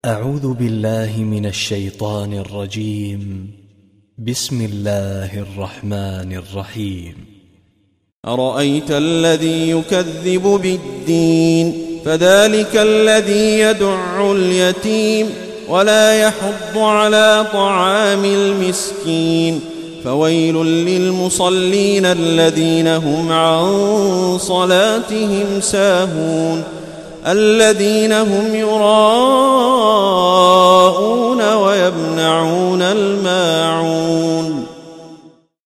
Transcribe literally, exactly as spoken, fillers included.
أعوذ بالله من الشيطان الرجيم. بسم الله الرحمن الرحيم. أرأيت الذي يكذب بالدين فذلك الذي يدع اليتيم ولا يحض على طعام المسكين فويل للمصلين الذين هم عن صلاتهم ساهون الذين هم يراءون ويمنعون الماعون